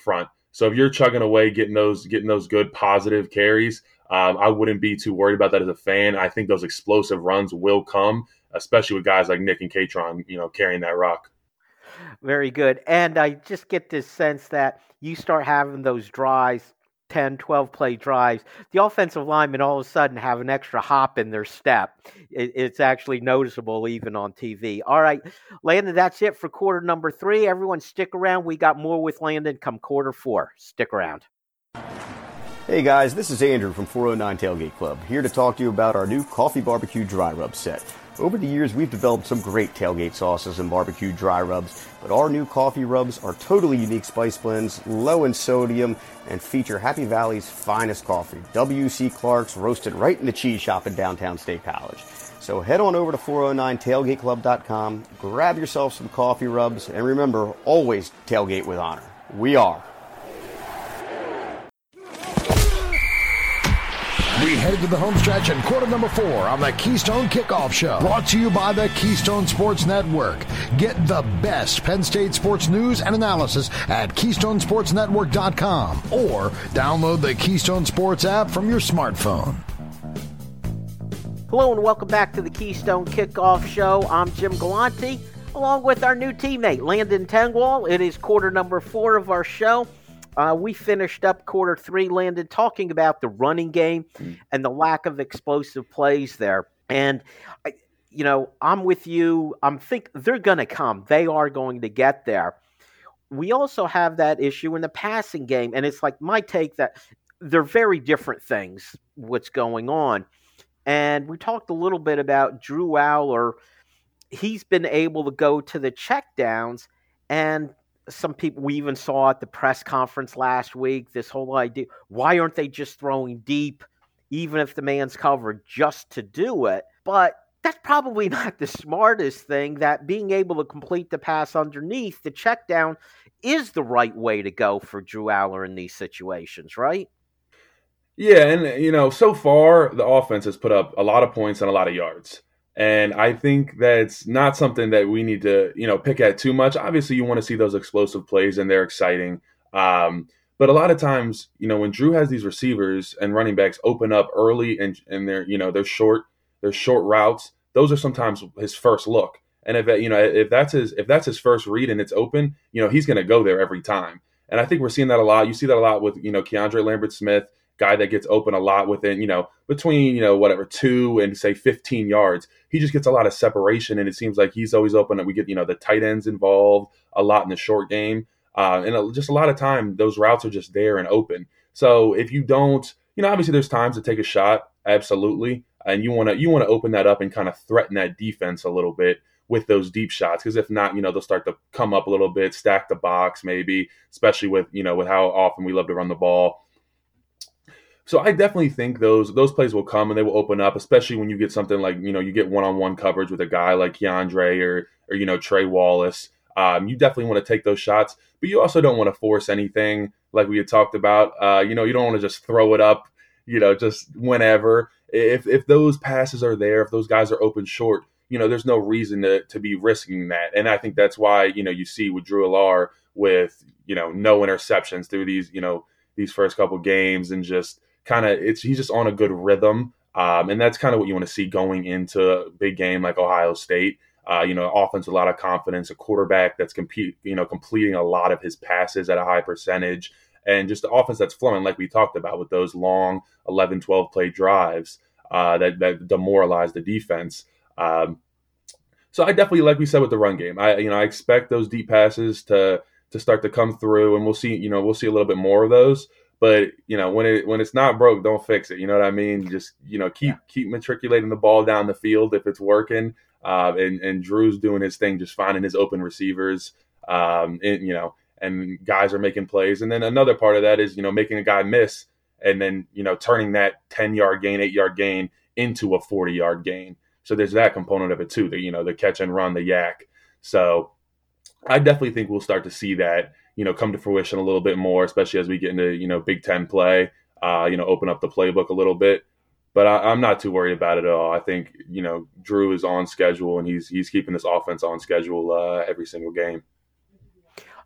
So if you're chugging away, getting those getting those good positive carries, um, I wouldn't be too worried about that as a fan. I think those explosive runs will come, especially with guys like Nick and Katron, you know, carrying that rock. Very good. And I just get this sense that you start having those drives, ten, twelve play drives, the offensive linemen all of a sudden have an extra hop in their step. It, it's actually noticeable even on T V. All right, Landon, that's it for quarter number three. Everyone stick around. We got more with Landon come quarter four. Stick around. Hey guys, this is Andrew from four oh nine Tailgate Club, here to talk to you about our new Coffee Barbecue Dry Rub set. Over the years, we've developed some great tailgate sauces and barbecue dry rubs, but our new coffee rubs are totally unique spice blends, low in sodium, and feature Happy Valley's finest coffee, W C Clark's, roasted right in the cheese shop in downtown State College. So head on over to four oh nine tailgate club dot com, grab yourself some coffee rubs, and remember, always tailgate with honor. We are. We headed to the home stretch in quarter number four on the Keystone Kickoff Show. Brought to you by the Keystone Sports Network. Get the best Penn State sports news and analysis at keystone sports network dot com or download the Keystone Sports app from your smartphone. Hello and welcome back to the Keystone Kickoff Show. I'm Jim Galante, along with our new teammate, Landon Tengwall. It is quarter number four of our show. Uh, we finished up quarter three, Landon, talking about the running game and the lack of explosive plays there. And, I, you know, I'm with you. I'm think they're going to come. They are going to get there. We also have that issue in the passing game. And it's like my take that they're very different things, what's going on. And we talked a little bit about Drew Allar. He's been able to go to the checkdowns, and some people, we even saw at the press conference last week, this whole idea, why aren't they just throwing deep, even if the man's covered, just to do it? But that's probably not the smartest thing, that being able to complete the pass underneath the check down is the right way to go for Drew Allar in these situations, right? Yeah, and, you know, so far, the offense has put up a lot of points and a lot of yards. And I think that's not something that we need to, you know, pick at too much. Obviously, you want to see those explosive plays, and they're exciting. Um, but a lot of times, you know, when Drew has these receivers and running backs open up early and and they're, you know, they're short, they're short routes, those are sometimes his first look. And if you know if that's his if that's his first read and it's open, you know, he's going to go there every time. And I think we're seeing that a lot. You see that a lot with, you know, Keandre Lambert-Smith, guy that gets open a lot within, you know, between, you know, whatever, two and say fifteen yards. He just gets a lot of separation, and it seems like he's always open. And we get, you know, the tight ends involved a lot in the short game. Uh, and just a lot of time, those routes are just there and open. So if you don't, you know, obviously there's times to take a shot, absolutely. And you want to, you want to open that up and kind of threaten that defense a little bit with those deep shots. Because if not, you know, they'll start to come up a little bit, stack the box maybe, especially with, you know, with how often we love to run the ball. So I definitely think those those plays will come and they will open up, especially when you get something like, you know, you get one-on-one coverage with a guy like Keandre or, or you know, Trey Wallace. Um, you definitely want to take those shots, but you also don't want to force anything like we had talked about. Uh, you know, you don't want to just throw it up, you know, just whenever. If if those passes are there, if those guys are open short, you know, there's no reason to to be risking that. And I think that's why, you know, you see with Drew Allar with, you know, no interceptions through these, you know, these first couple games, and just kind of, it's he's just on a good rhythm. Um, and that's kind of what you want to see going into a big game like Ohio State. Uh, you know, offense with a lot of confidence, a quarterback that's compete, you know, completing a lot of his passes at a high percentage, and just the offense that's flowing, like we talked about, with those long eleven, twelve play drives uh, that, that demoralize the defense. Um, so I definitely, like we said with the run game, I, you know, I expect those deep passes to, to start to come through, and we'll see, you know, we'll see a little bit more of those. But, you know, when it when it's not broke, don't fix it. You know what I mean? Just, you know, keep yeah. keep matriculating the ball down the field if it's working. Uh, and, and Drew's doing his thing, just finding his open receivers, um, and, you know, and guys are making plays. And then another part of that is, you know, making a guy miss and then, you know, turning that ten-yard gain, eight-yard gain into a forty-yard gain. So there's that component of it too, the, you know, the catch and run, the yak. So I definitely think we'll start to see that, you know, come to fruition a little bit more, especially as we get into, you know, Big Ten play, uh, you know, open up the playbook a little bit. But I, I'm not too worried about it at all. I think, you know, Drew is on schedule, and he's he's keeping this offense on schedule uh, every single game.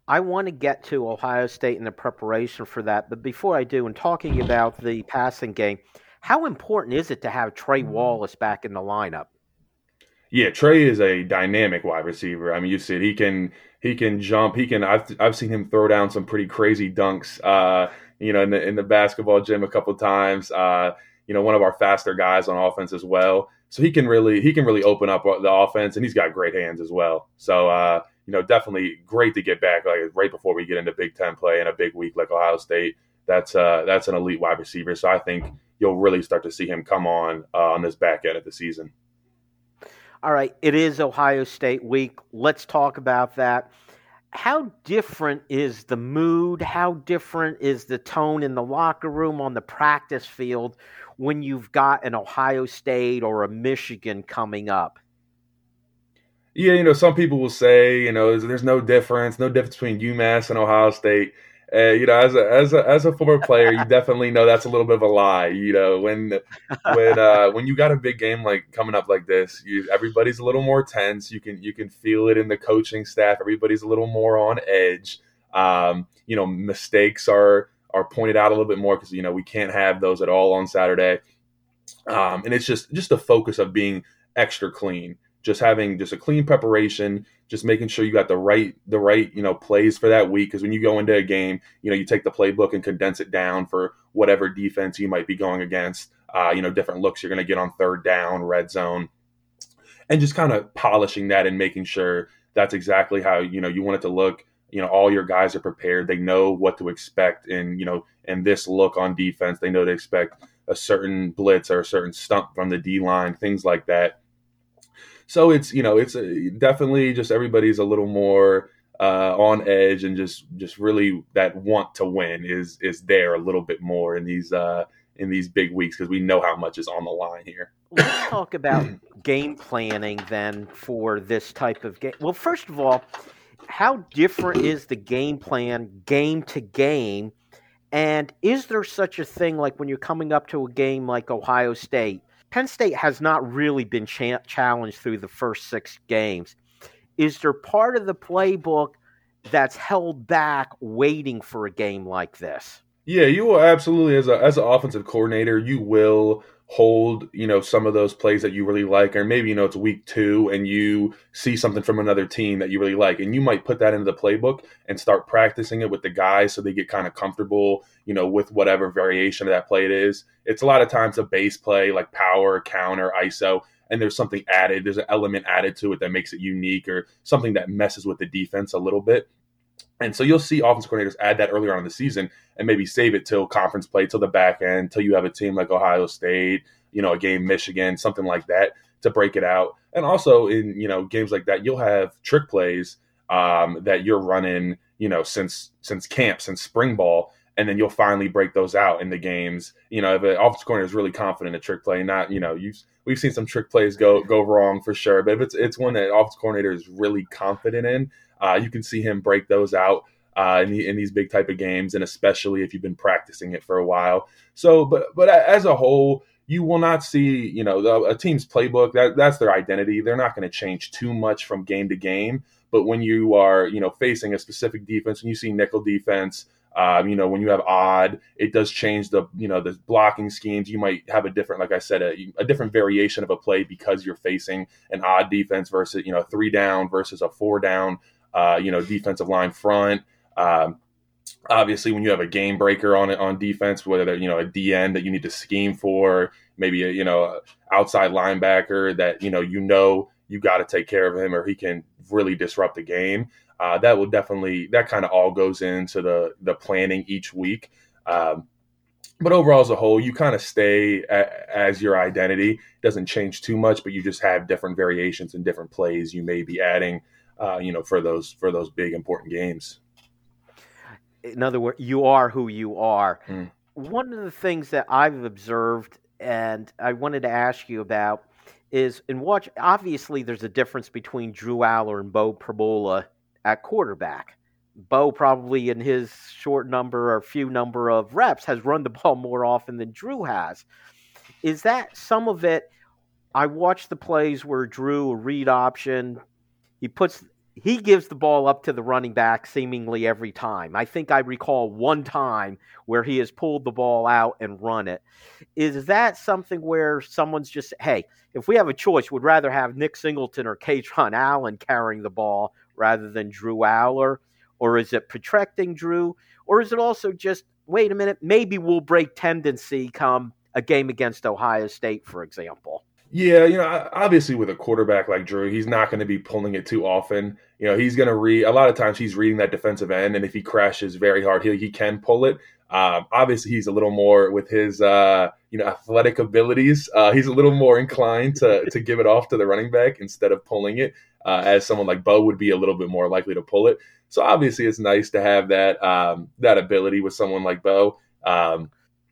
I want to get to Ohio State and the preparation for that, but before I do, in talking about the passing game, how important is it to have Trey Wallace back in the lineup? Yeah, Trey is a dynamic wide receiver. I mean, you see it. He can he can jump. He can. I've I've seen him throw down some pretty crazy dunks. Uh, you know, in the in the basketball gym a couple times. Uh, you know, one of our faster guys on offense as well. So he can really he can really open up the offense, and he's got great hands as well. So uh, you know, definitely great to get back like right before we get into Big Ten play in a big week like Ohio State. That's uh that's an elite wide receiver. So I think you'll really start to see him come on uh, on this back end of the season. All right, it is Ohio State week. Let's talk about that. How different is the mood? How different is the tone in the locker room, on the practice field, when you've got an Ohio State or a Michigan coming up? Yeah, you know, some people will say, you know, there's, there's no difference, no difference between UMass and Ohio State. Uh, you know, as a as a as a former player, you definitely know that's a little bit of a lie. You know, when when uh, when you got a big game like coming up like this, you, everybody's a little more tense. You can you can feel it in the coaching staff. Everybody's a little more on edge. Um, you know, mistakes are are pointed out a little bit more because you know we can't have those at all on Saturday. Um, and it's just just the focus of being extra clean. Just having just a clean preparation, just making sure you got the right the right you know plays for that week. Because when you go into a game, you know you take the playbook and condense it down for whatever defense you might be going against. Uh, you know different looks you're going to get on third down, red zone, and just kind of polishing that and making sure that's exactly how you know you want it to look. You know all your guys are prepared. They know what to expect, and you know and this look on defense, they know to expect a certain blitz or a certain stump from the D line, things like that. So it's, you know, it's a, definitely just everybody's a little more uh, on edge and just just really that want to win is is there a little bit more in these uh, in these big weeks because we know how much is on the line here. Let's talk about game planning then for this type of game. Well, first of all, how different is the game plan game to game? And is there such a thing like when you're coming up to a game like Ohio State? Penn State has not really been cha- challenged through the first six games. Is there part of the playbook that's held back waiting for a game like this? Yeah, you will absolutely, as a as an offensive coordinator, you will hold, you know, some of those plays that you really like, or maybe, you know, it's week two and you see something from another team that you really like, and you might put that into the playbook and start practicing it with the guys so they get kind of comfortable, you know, with whatever variation of that play it is. It's a lot of times a base play like power, counter, I S O, and there's something added. There's an element added to it that makes it unique or something that messes with the defense a little bit. And so you'll see offensive coordinators add that earlier on in the season and maybe save it till conference play, till the back end, till you have a team like Ohio State, you know, a game Michigan, something like that to break it out. And also in, you know, games like that, you'll have trick plays um, that you're running, you know, since since camp, since spring ball, and then you'll finally break those out in the games. You know, if an offensive coordinator is really confident in a trick play, not, you know, you've we've seen some trick plays go go wrong for sure, but if it's it's one that offensive coordinator is really confident in, Uh, you can see him break those out uh, in, the, in these big type of games, and especially if you've been practicing it for a while. So, but but as a whole, you will not see, you know, the, a team's playbook. That that's their identity. They're not going to change too much from game to game. But when you are, you know, facing a specific defense, when you see nickel defense, um, you know, when you have odd, it does change the, you know, the blocking schemes. You might have a different, like I said, a, a different variation of a play because you're facing an odd defense versus, you know, three down versus a four down. Uh, you know, defensive line front. Um, obviously, when you have a game breaker on it on defense, whether they're, you know, a D N that you need to scheme for, maybe a, you know, a outside linebacker that, you know, you know, you got to take care of him or he can really disrupt the game. Uh, that will definitely, that kind of all goes into the the planning each week. Um, but overall, as a whole, you kind of stay a, as your identity. It doesn't change too much, but you just have different variations and different plays you may be adding. Uh, you know, for those for those big important games. In other words, you are who you are. Mm. One of the things that I've observed, and I wanted to ask you about, is in watch. Obviously, there's a difference between Drew Allar and Bo Pribula at quarterback. Bo probably in his short number or few number of reps has run the ball more often than Drew has. Is that some of it? I watched the plays where Drew, a read option, he puts he gives the ball up to the running back seemingly every time. I think I recall one time where he has pulled the ball out and run it. Is that something where someone's just, hey, if we have a choice, we'd rather have Nick Singleton or Kaytron Allen carrying the ball rather than Drew Allar? Or is it protecting Drew? Or is it also just, wait a minute, maybe we'll break tendency come a game against Ohio State, for example? Yeah, you know, obviously with a quarterback like Drew, he's not going to be pulling it too often. You know, he's going to read, a lot of times he's reading that defensive end, and if he crashes very hard, he, he can pull it. Um, obviously, he's a little more, with his, uh, you know, athletic abilities, uh, he's a little more inclined to to give it off to the running back instead of pulling it, uh, as someone like Bo would be a little bit more likely to pull it. So obviously, it's nice to have that um, that ability with someone like Bo. Um,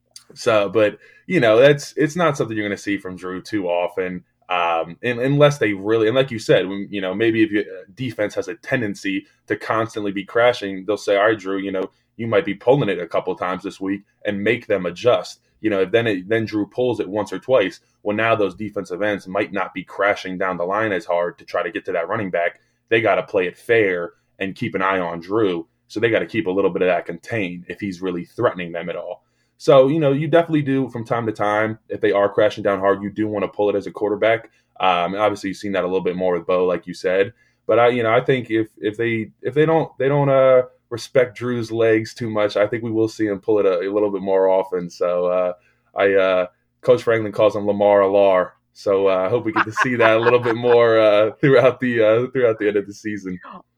so, but you know, that's it's not something you're going to see from Drew too often, um, and, unless they really, and like you said, when, you know, maybe if your defense has a tendency to constantly be crashing, they'll say, all right, Drew, you know, you might be pulling it a couple of times this week, and make them adjust. You know, if then it, then Drew pulls it once or twice, well, now those defensive ends might not be crashing down the line as hard to try to get to that running back. They got to play it fair and keep an eye on Drew. So they got to keep a little bit of that contained if he's really threatening them at all. So, you know, you definitely do from time to time, if they are crashing down hard, you do want to pull it as a quarterback. Um, obviously, you've seen that a little bit more with Bo, like you said. But I, you know, I think if if they if they don't they don't uh, respect Drew's legs too much, I think we will see him pull it a, a little bit more often. So, uh, I uh, Coach Franklin calls him Lamar Alar. So uh, I hope we get to see that a little bit more uh, throughout the uh, throughout the end of the season.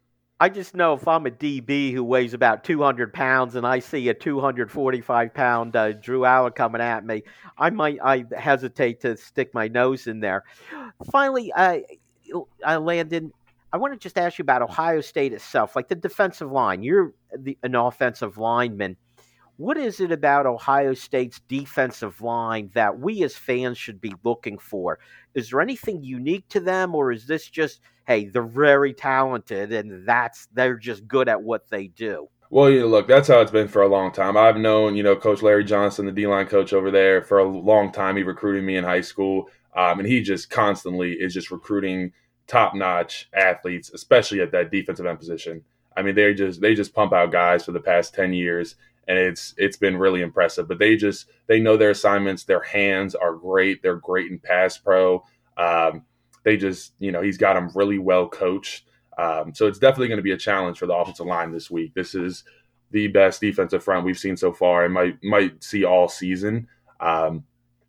I just know if I'm a D B who weighs about two hundred pounds and I see a two hundred forty-five pound uh, Drew Allar coming at me, I might I hesitate to stick my nose in there. Finally, uh, uh, Landon, I want to just ask you about Ohio State itself, like the defensive line. You're the, an offensive lineman. What is it about Ohio State's defensive line that we as fans should be looking for? Is there anything unique to them, or is this just, hey, they're very talented and that's they're just good at what they do? Well, you know, look, that's how it's been for a long time. I've known, you know, Coach Larry Johnson, the D-line coach over there, for a long time. He recruited me in high school, um, and he just constantly is just recruiting top-notch athletes, especially at that defensive end position. I mean, they just they just pump out guys for the past ten years. And it's it's been really impressive. But they just they know their assignments. Their hands are great. They're great in pass pro. Um, they just, you know, he's got them really well coached. Um, so it's definitely going to be a challenge for the offensive line this week. This is the best defensive front we've seen so far and might might see all season. Um,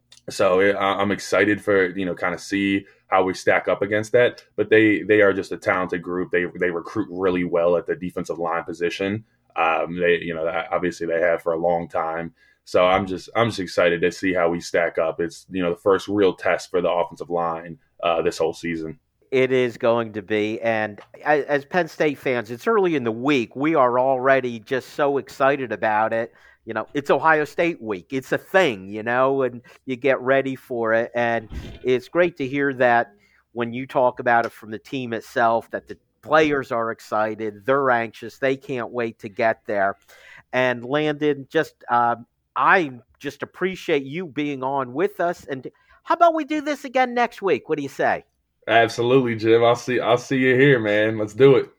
so it, I'm excited for, you know, kind of see how we stack up against that. But they they are just a talented group. They they recruit really well at the defensive line position. Um, they, you know, obviously they have for a long time. So I'm just, I'm just excited to see how we stack up. It's, you know, the first real test for the offensive line uh, this whole season. It is going to be. And as Penn State fans, it's early in the week. We are already just so excited about it. You know, it's Ohio State week. It's a thing, you know, and you get ready for it. And it's great to hear that when you talk about it from the team itself, that the players are excited. They're anxious. They can't wait to get there. And Landon, just um, I just appreciate you being on with us. And how about we do this again next week? What do you say? Absolutely, Jim. I'll see. I'll see you here, man. Let's do it.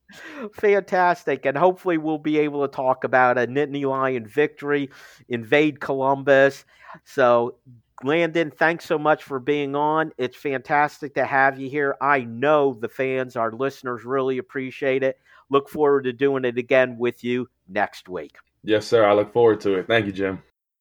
Fantastic. And hopefully we'll be able to talk about a Nittany Lion victory, invade Columbus. So Landon, thanks so much for being on. It's fantastic to have you here. I know the fans, our listeners, really appreciate it. Look forward to doing it again with you next week. Yes, sir. I look forward to it. Thank you, Jim.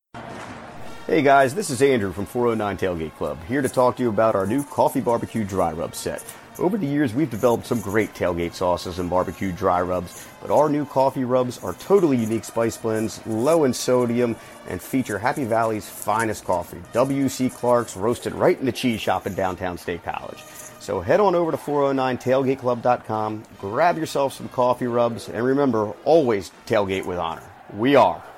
Hey guys, this is Andrew from four oh nine Tailgate Club, here to talk to you about our new Coffee Barbecue Dry Rub set. Over the years, we've developed some great tailgate sauces and barbecue dry rubs, but our new coffee rubs are totally unique spice blends, low in sodium, and feature Happy Valley's finest coffee, W C Clark's, roasted right in the cheese shop in downtown State College. So head on over to four oh nine tailgate club dot com, grab yourself some coffee rubs, and remember, always tailgate with honor. We are